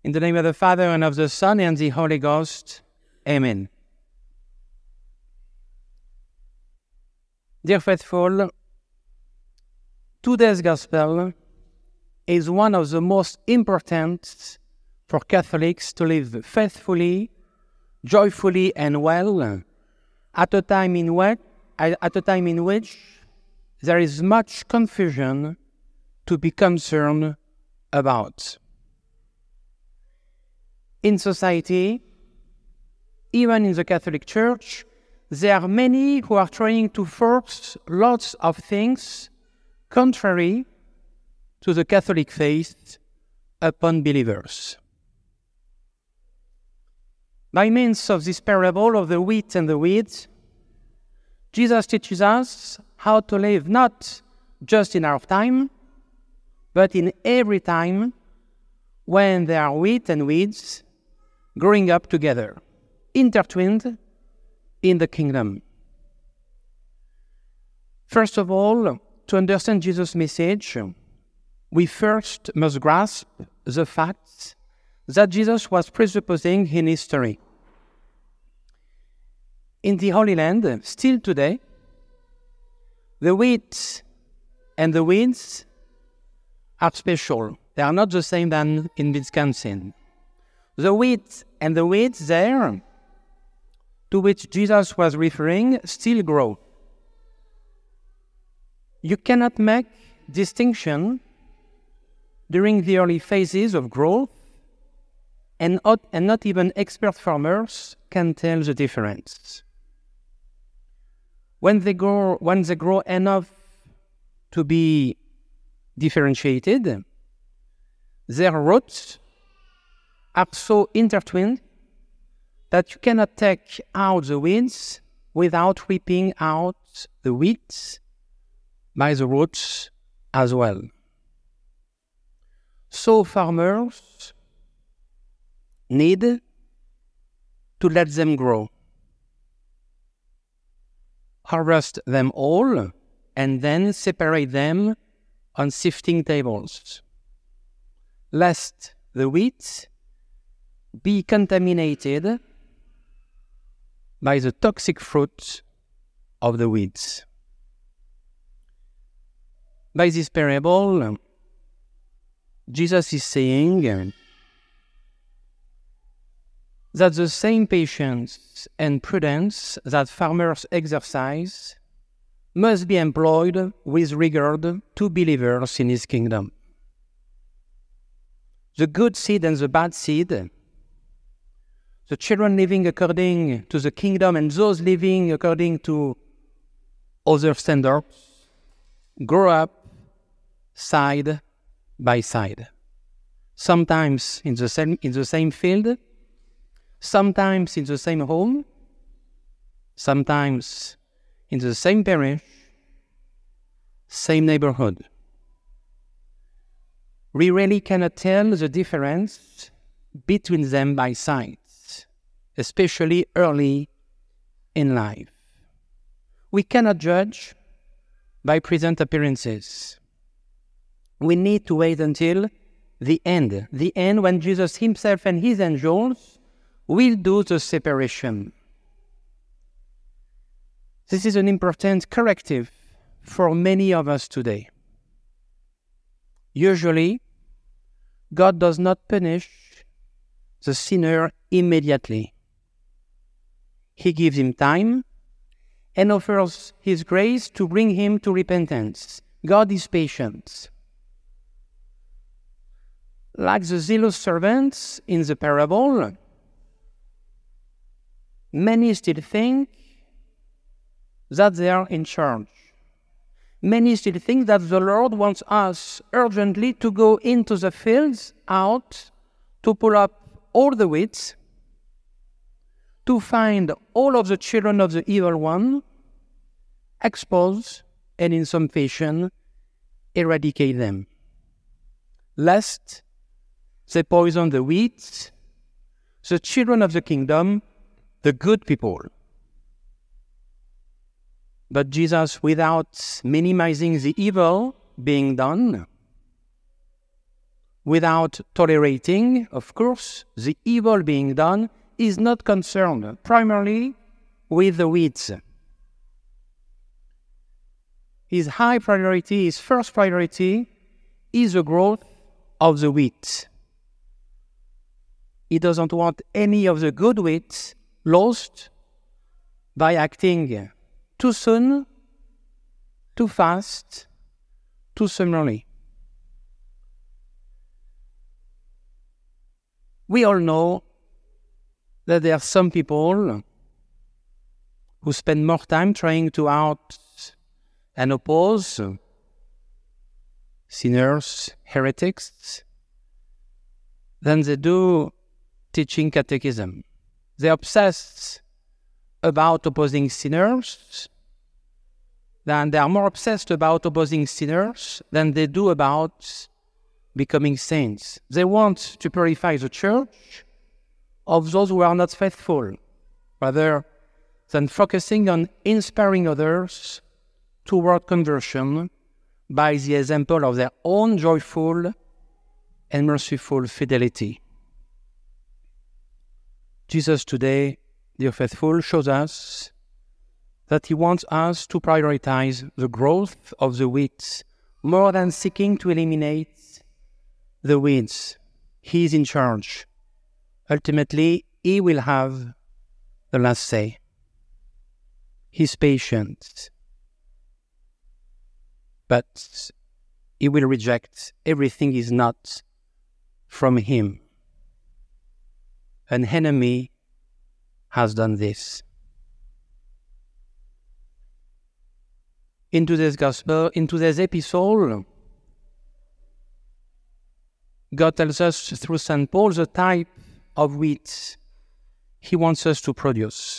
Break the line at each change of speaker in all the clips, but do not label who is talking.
In the name of the Father, and of the Son, and the Holy Ghost. Amen. Dear faithful, today's Gospel is one of the most important for Catholics to live faithfully, joyfully, and well at a time in which there is much confusion to be concerned about. In society, even in the Catholic Church, there are many who are trying to force lots of things contrary to the Catholic faith upon believers. By means of this parable of the wheat and the weeds, Jesus teaches us how to live not just in our time, but in every time when there are wheat and weeds growing up together, intertwined in the kingdom. First of all, to understand Jesus' message, we first must grasp the fact that Jesus was presupposing in history. In the Holy Land, still today, the wheat and the weeds are special. They are not the same than in Wisconsin. The wheat and the weeds there, to which Jesus was referring, still grow. You cannot make distinction during the early phases of growth, and not even expert farmers can tell the difference. When they grow enough to be differentiated, their roots are so intertwined that you cannot take out the weeds without ripping out the wheat by the roots as well. So farmers need to let them grow, harvest them all, and then separate them on sifting tables, lest the wheat be contaminated by the toxic fruit of the weeds. By this parable, Jesus is saying that the same patience and prudence that farmers exercise must be employed with regard to believers in His kingdom. The good seed and the bad seed, the children living according to the kingdom and those living according to other standards, grow up side by side. Sometimes in the same field, sometimes in the same home, sometimes in the same parish, same neighborhood. We really cannot tell the difference between them by sight, especially early in life. We cannot judge by present appearances. We need to wait until the end when Jesus Himself and His angels will do the separation. This is an important corrective for many of us today. Usually, God does not punish the sinner immediately. He gives him time and offers His grace to bring him to repentance. God is patient. Like the zealous servants in the parable, many still think that they are in charge. Many still think that the Lord wants us urgently to go into the fields out to pull up all the weeds, to find all of the children of the evil one, expose, and in some fashion, eradicate them, lest they poison the weeds, the children of the kingdom, the good people. But Jesus, without minimizing the evil being done, without tolerating, of course, the evil being done, is not concerned primarily with the weeds. His high priority, his first priority, is the growth of the wheat. He doesn't want any of the good wheat lost by acting too soon, too fast, too summarily. We all know that there are some people who spend more time trying to out and oppose sinners, heretics, than they do teaching catechism. They're obsessed about opposing sinners, than they are more obsessed about opposing sinners than they do about becoming saints. They want to purify the church of those who are not faithful, rather than focusing on inspiring others toward conversion by the example of their own joyful and merciful fidelity. Jesus today, dear faithful, shows us that he wants us to prioritize the growth of the wheat more than seeking to eliminate the weeds. He is in charge. Ultimately, he will have the last say. He's patient, but he will reject everything is not from him. An enemy has done this. In today's gospel, in today's epistle, God tells us through St. Paul the type of wheat he wants us to produce.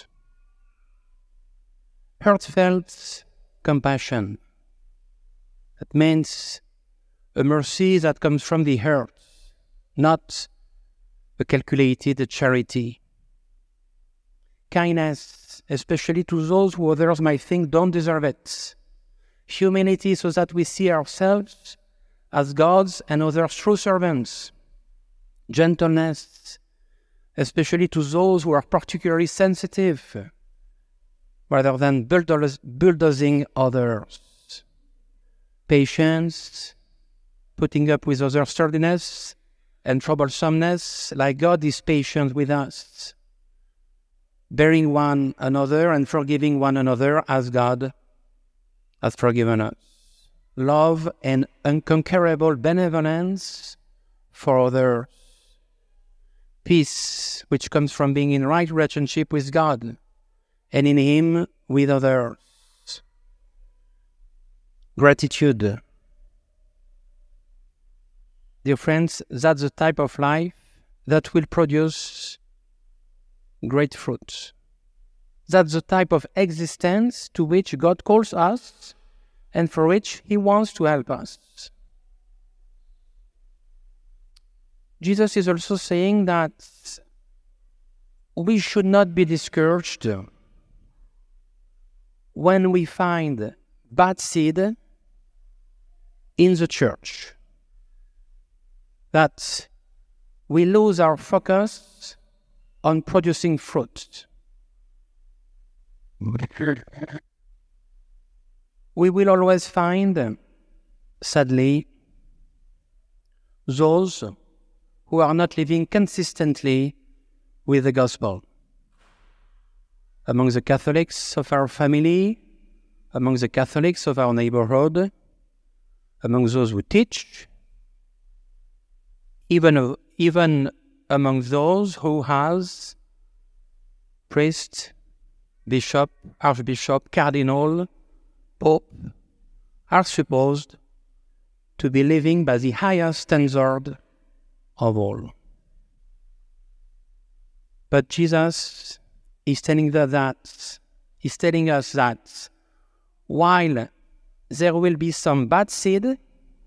Heartfelt compassion. That means a mercy that comes from the heart, not a calculated charity. Kindness, especially to those who others might think don't deserve it. Humility, so that we see ourselves as God's and others' true servants. Gentleness, especially to those who are particularly sensitive, rather than bulldozing others. Patience, putting up with others' sturdiness and troublesomeness, like God is patient with us. Bearing one another and forgiving one another as God has forgiven us. Love and unconquerable benevolence for others. Peace, which comes from being in right relationship with God and in Him with others. Gratitude. Dear friends, that's the type of life that will produce great fruit. That's the type of existence to which God calls us and for which He wants to help us. Jesus is also saying that we should not be discouraged when we find bad seed in the church. That we lose our focus on producing fruit. We will always find, sadly, those who are not living consistently with the gospel. Among the Catholics of our family, among the Catholics of our neighborhood, among those who teach, even among those who has priest, bishop, archbishop, cardinal, pope, are supposed to be living by the highest standard of all. But Jesus is telling us that while there will be some bad seed,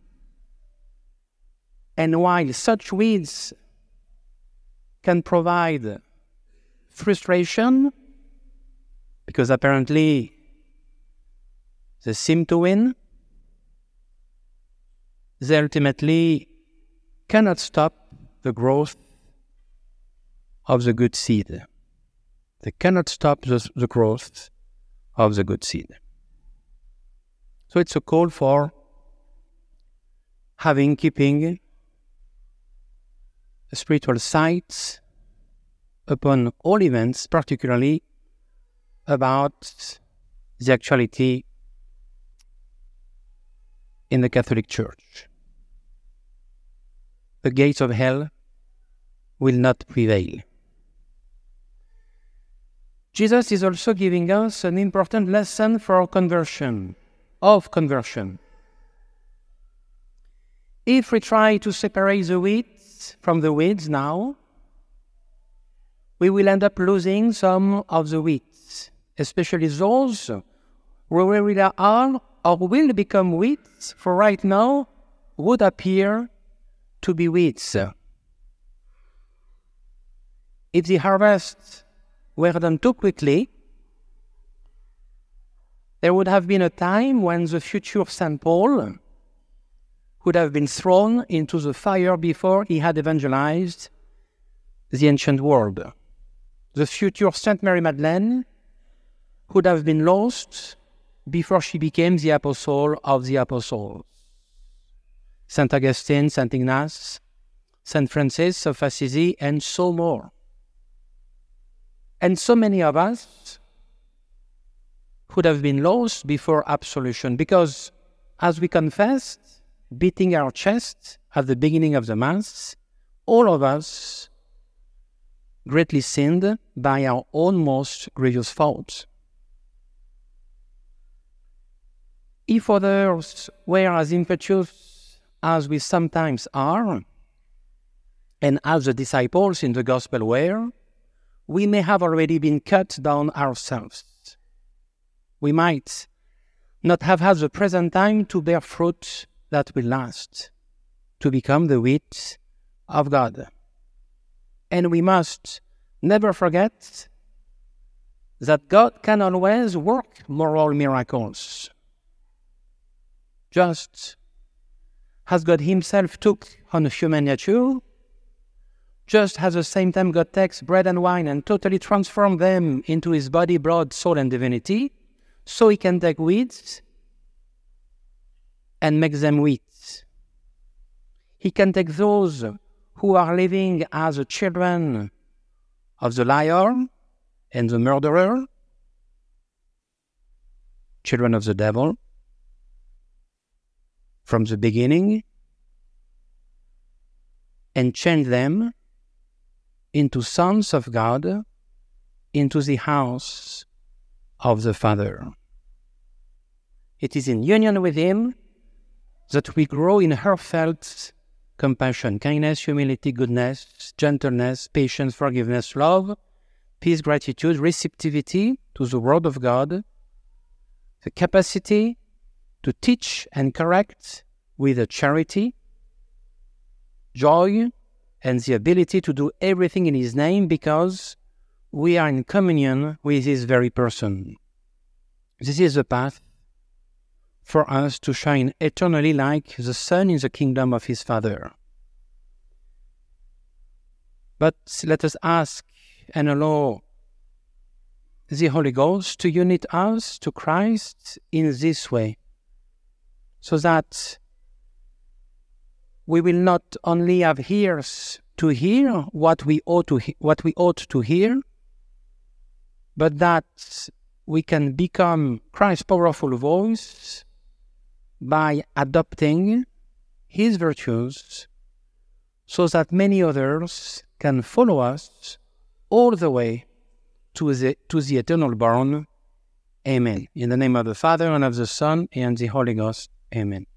and while such weeds can provide frustration, because apparently they seem to win, they ultimately cannot stop the growth of the good seed. They cannot stop the growth of the good seed. So it's a call for keeping a spiritual sight upon all events, particularly about the actuality in the Catholic Church. The gates of hell will not prevail. Jesus is also giving us an important lesson for conversion. If we try to separate the wheat from the weeds now, we will end up losing some of the wheat, especially those who really are or will become weeds, for right now would appear to be weeds. If the harvest were done too quickly, there would have been a time when the future St. Paul would have been thrown into the fire before he had evangelized the ancient world. The future Saint Mary Magdalene would have been lost before she became the apostle of the apostles. Saint Augustine, Saint Ignatius, Saint Francis of Assisi, and so more. And so many of us would have been lost before absolution, because as we confessed, beating our chest at the beginning of the Mass, all of us greatly sinned by our own most grievous faults. If others were as impetuous as we sometimes are, and as the disciples in the Gospel were, we may have already been cut down ourselves. We might not have had the present time to bear fruit that will last, to become the wheat of God. And we must never forget that God can always work moral miracles. Just as God himself took on human nature, just as at the same time God takes bread and wine and totally transforms them into his body, blood, soul, and divinity, so he can take weeds and make them wheat. He can take those who are living as the children of the liar and the murderer, children of the devil, from the beginning, and change them into sons of God, into the house of the Father. It is in union with him that we grow in heartfelt compassion, kindness, humility, goodness, gentleness, patience, forgiveness, love, peace, gratitude, receptivity to the Word of God, the capacity to teach and correct with charity, joy, and the ability to do everything in his name because we are in communion with his very person. This is the path for us to shine eternally like the sun in the kingdom of his Father. But let us ask and allow the Holy Ghost to unite us to Christ in this way, so that we will not only have ears to hear what we ought to hear, but that we can become Christ's powerful voice by adopting his virtues, so that many others can follow us all the way to the eternal bourne. Amen. In the name of the Father, and of the Son, and the Holy Ghost. Amen.